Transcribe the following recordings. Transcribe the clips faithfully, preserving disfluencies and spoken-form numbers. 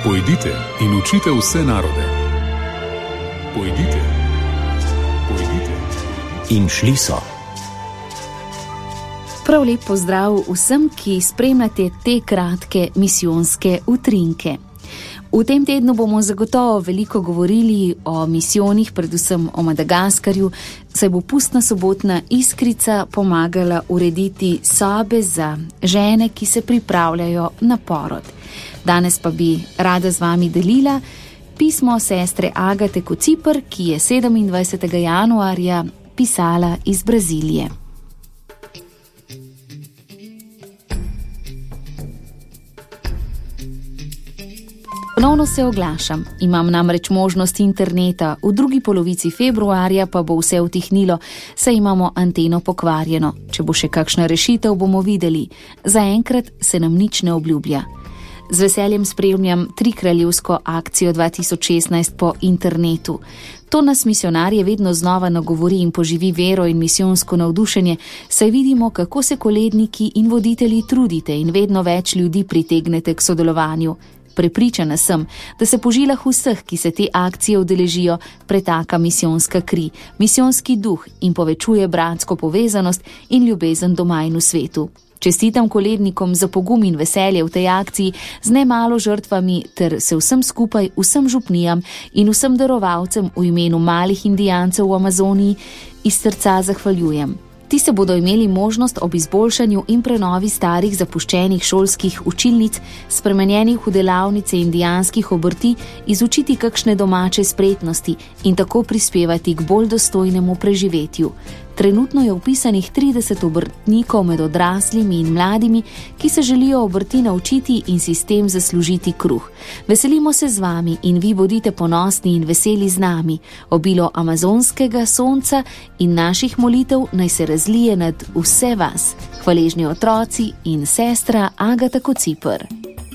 Pojdite in učite vse narode. Pojdite, pojdite. In šli so. Prav lep pozdrav vsem, ki spremljate te kratke misijonske utrinke. V tem tednu bomo zagotovo veliko govorili o misijonih, predvsem o Madagaskarju, saj bo pustna sobotna Iskrica pomagala urediti sobe za žene, ki se pripravljajo na porod. Danes pa bi rada z vami delila pismo sestre Agate Kociper, ki je sedemindvajsetega januarja pisala iz Brazilije. Ponovno se oglašam, imam namreč možnost interneta, v drugi polovici februarja pa bo vse utihnilo, saj imamo anteno pokvarjeno. Če bo še kakšna rešitev, bomo videli. Zaenkrat se nam nič ne obljublja. Z veseljem spremljam trikraljevsko akcijo dva tisoč šestnajst po internetu. To nas misionarje vedno znova nagovori in poživi vero in misijonsko navdušenje, saj vidimo, kako se koledniki in voditelji trudite in vedno več ljudi pritegnete k sodelovanju. Prepričana sem, da se po žilah vseh, ki se te akcije udeležijo, pretaka misijonska kri, misijonski duh in povečuje bratsko povezanost in ljubezen doma in v svetu. Čestitam kolednikom za pogum in veselje v tej akciji z nemalo žrtvami ter se vsem skupaj, vsem župnijam in vsem darovalcem v imenu malih indijancev v Amazoniji iz srca zahvaljujem. Ti se bodo imeli možnost ob izboljšanju in prenovi starih zapuščenih šolskih učilnic, spremenjenih v delavnice indijanskih obrti, izučiti kakšne domače spretnosti in tako prispevati k bolj dostojnemu preživetju. Trenutno je vpisanih trideset obrtnikov med odraslimi in mladimi, ki se želijo obrti naučiti in si s tem zaslužiti kruh. Veselimo se z vami in vi bodite ponosni in veseli z nami. Obilo amazonskega sonca in naših molitev naj se razlije nad vse vas. Hvaležni otroci in sestra Agata Kociper.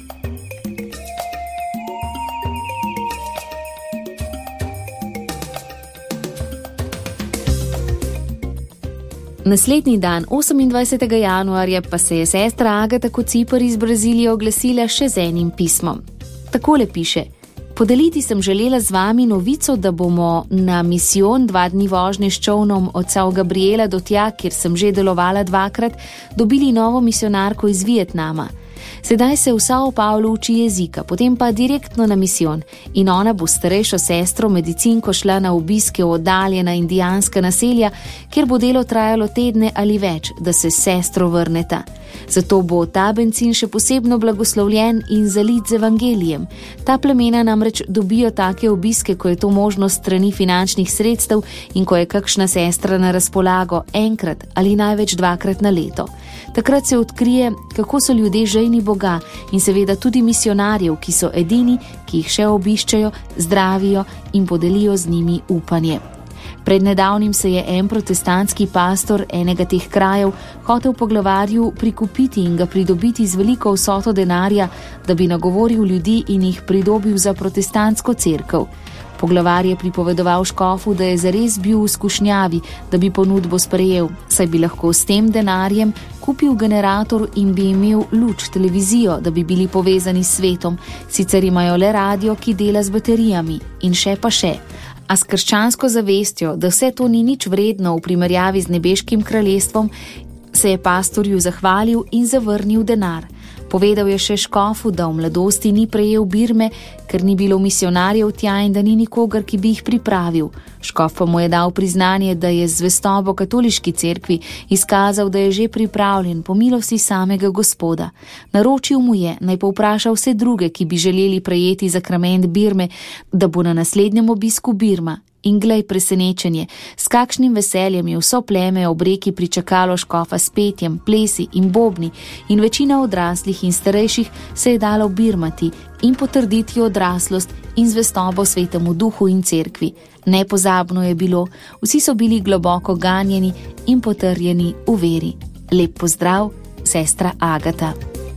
Naslednji dan, osemindvajsetega januarja, pa se je sestra Agata Kociper iz Brazilije oglasila še z enim pismom. Takole piše: Podeliti sem želela z vami novico, da bomo na misijon dva dni vožnje s čolnom od São Gabriela do tja, kjer sem že delovala dvakrat, dobili novo misionarko iz Vietnama. Sedaj se v São Paulo uči jezika, potem pa direktno na misijon in ona bo starejšo sestro medicinko šla na obiske v oddaljena indijanska naselja, kjer bo delo trajalo tedne ali več, da se s sestro vrneta. Zato bo ta bencin še posebno blagoslovljen in zalit z evangelijem. Ta plemena namreč dobijo take obiske, ko je to možnost strani finančnih sredstev in ko je kakšna sestra na razpolago enkrat ali največ dvakrat na leto. Takrat se odkrije, kako so ljudje žejni Boga in seveda tudi misionarjev, ki so edini, ki jih še obiščajo, zdravijo in podelijo z njimi upanje. Pred nedavnim se je en protestantski pastor enega teh krajev hotel poglavarju prikupiti in ga pridobiti z veliko vsoto denarja, da bi nagovoril ljudi in jih pridobil za protestantsko cerkev. Poglavar je pripovedoval škofu, da je zares bil v skušnjavi, da bi ponudbo sprejel, saj bi lahko s tem denarjem kupil generator in bi imel luč, televizijo, da bi bili povezani s svetom. Sicer imajo le radio, ki dela z baterijami in še pa še. A s krščansko zavestjo, da vse to ni nič vredno v primerjavi z nebeškim kraljestvom, se je pastorju zahvalil in zavrnil denar. Povedal je še škofu, da v mladosti ni prejel birme, ker ni bilo misionarjev tja in da ni nikogar, ki bi jih pripravil. Škof pa mu je dal priznanje, da je z zvestobo katoliški cerkvi izkazal, da je že pripravljen po milosti samega Gospoda. Naročil mu je, naj povpraša vse druge, ki bi želeli prejeti zakrament birme, da bo na naslednjem obisku birma. In glej presenečenje, s kakšnim veseljem je vso pleme ob reki pričakalo škofa s petjem, plesi in bobni in večina odraslih in starejših se je dalo birmati in potrditi odraslost in zvestobo svetemu duhu in cerkvi. Nepozabno je bilo, vsi so bili globoko ganjeni in potrjeni v veri. Lep pozdrav, sestra Agata.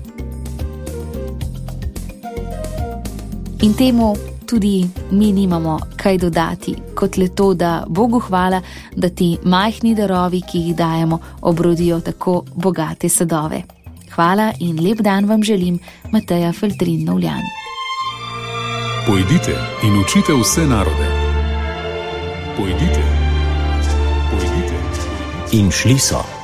In temu tudi mi nimamo kaj dodati, kot le to, da Bogu hvala, da ti majhni darovi, ki jih dajemo, obrodijo tako bogate sadove. Hvala in lep dan vam želim, Mateja Feltrin Novljan. Pojdite in učite vse narode. Pojdite, pojdite. In šli so.